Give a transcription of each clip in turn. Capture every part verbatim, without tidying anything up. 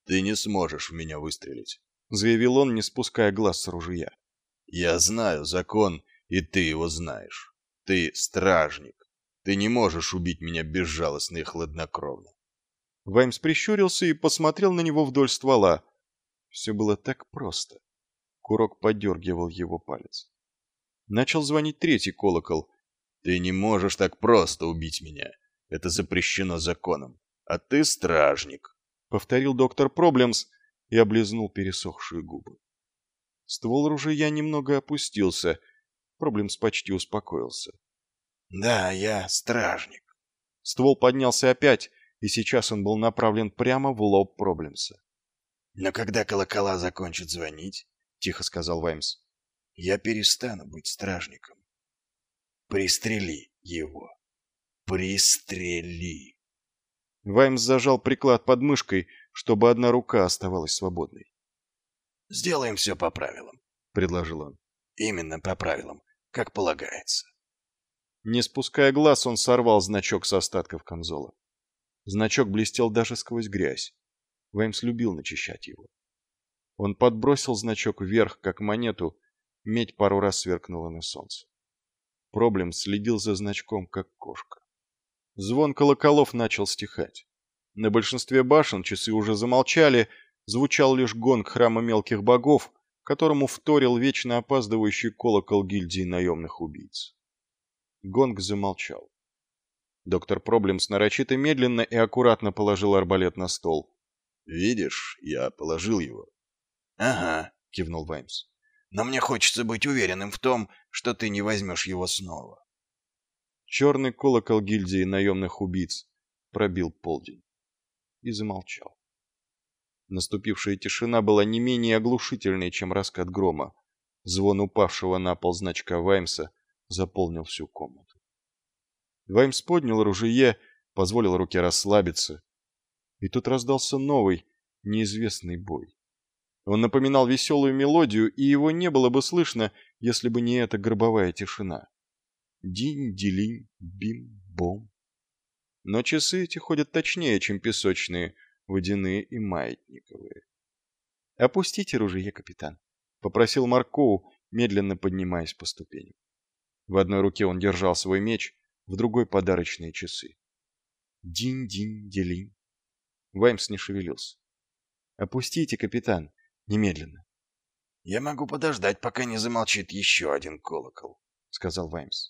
«Ты не сможешь в меня выстрелить», — заявил он, не спуская глаз с ружья. «Я знаю закон, и ты его знаешь. Ты стражник. Ты не можешь убить меня безжалостно и хладнокровно». Ваймс прищурился и посмотрел на него вдоль ствола. Все было так просто. Курок подергивал его палец. Начал звонить третий колокол. «Ты не можешь так просто убить меня. Это запрещено законом. А ты стражник», — повторил доктор Проблемс и облизнул пересохшие губы. Ствол ружья немного опустился. Проблемс почти успокоился. «Да, я стражник». Ствол поднялся опять, и сейчас он был направлен прямо в лоб Проблемса. «Но когда колокола закончат звонить, — тихо сказал Ваймс, — я перестану быть стражником. Пристрели его. Пристрели». Ваймс зажал приклад под мышкой, чтобы одна рука оставалась свободной. «Сделаем все по правилам», — предложил он. «Именно по правилам, как полагается». Не спуская глаз, он сорвал значок с остатков камзола. Значок блестел даже сквозь грязь. Ваймс любил начищать его. Он подбросил значок вверх, как монету, медь пару раз сверкнула на солнце. Проблем следил за значком, как кошка. Звон колоколов начал стихать. На большинстве башен часы уже замолчали, звучал лишь гонг храма мелких богов, которому вторил вечно опаздывающий колокол гильдии наемных убийц. Гонг замолчал. Доктор Проблемс нарочито медленно и аккуратно положил арбалет на стол. «Видишь, я положил его». «Ага», — кивнул Ваймс. «Но мне хочется быть уверенным в том, что ты не возьмешь его снова». Черный колокол гильдии наемных убийц пробил полдень и замолчал. Наступившая тишина была не менее оглушительной, чем раскат грома. Звон упавшего на пол значка Ваймса заполнил всю комнату. Ваймс поднял ружье, позволил руке расслабиться. И тут раздался новый, неизвестный бой. Он напоминал веселую мелодию, и его не было бы слышно, если бы не эта гробовая тишина. Динь-дилинь, бим-бом. Но часы эти ходят точнее, чем песочные, водяные и маятниковые. «Опустите ружье, капитан», — попросил Маркоу, медленно поднимаясь по ступеням. В одной руке он держал свой меч, в другой — подарочные часы. Динь-динь-делинь. Ваймс не шевелился. «Опустите, капитан, немедленно». «Я могу подождать, пока не замолчит еще один колокол», — сказал Ваймс.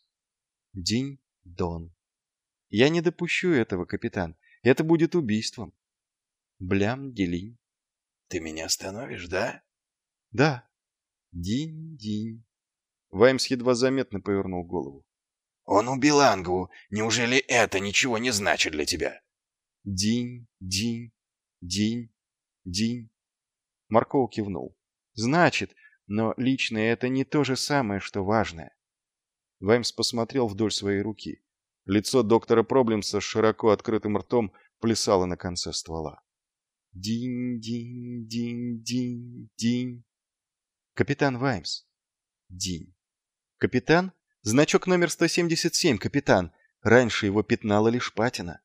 Динь-дон. «Я не допущу этого, капитан. Это будет убийством». Блям-делинь. «Ты меня остановишь, да?» «Да». Динь-динь. Ваймс едва заметно повернул голову. «Он убил Ангву. Неужели это ничего не значит для тебя?» Динь, динь, динь, динь. Маркоу кивнул. «Значит, но личное это не то же самое, что важное». Ваймс посмотрел вдоль своей руки. Лицо доктора Проблемса с широко открытым ртом плясало на конце ствола. Динь, динь, динь, динь, динь. «Капитан Ваймс». Динь. «Капитан? Значок номер сто семьдесят семь, капитан. Раньше его пятнала лишь патина».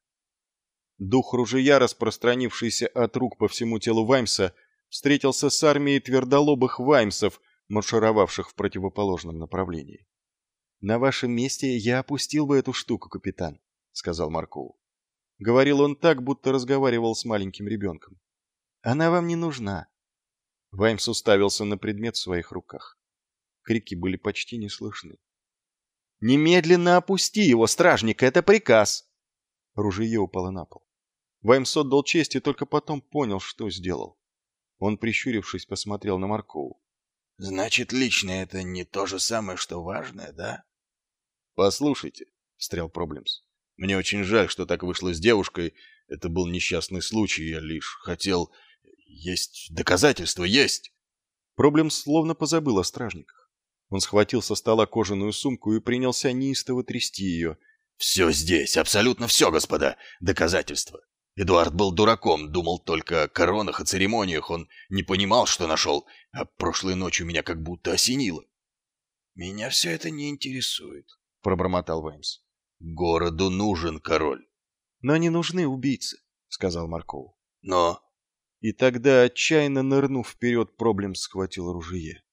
Дух ружья, распространившийся от рук по всему телу Ваймса, встретился с армией твердолобых Ваймсов, маршировавших в противоположном направлении. «На вашем месте я опустил бы эту штуку, капитан», — сказал Маркоу. Говорил он так, будто разговаривал с маленьким ребенком. «Она вам не нужна». Ваймс уставился на предмет в своих руках. Крики были почти не слышны. «Немедленно опусти его, стражник, это приказ!» Ружье упало на пол. Ваймс отдал честь и только потом понял, что сделал. Он, прищурившись, посмотрел на Маркоу. «Значит, личное это не то же самое, что важное, да?» «Послушайте», — встрял Проблемс, — «мне очень жаль, что так вышло с девушкой. Это был несчастный случай, я лишь хотел... Есть доказательства, есть!» Проблемс словно позабыл о стражниках. Он схватил со стола кожаную сумку и принялся неистово трясти ее. «Все здесь, абсолютно все, господа, доказательства. Эдуард был дураком, думал только о коронах и церемониях, он не понимал, что нашел, а прошлой ночью меня как будто осенило». «Меня все это не интересует», — пробормотал Ваймс. «Городу нужен король». «Но не нужны убийцы», — сказал Маркоу. «Но...» И тогда, отчаянно нырнув вперед, Проблем схватил ружье.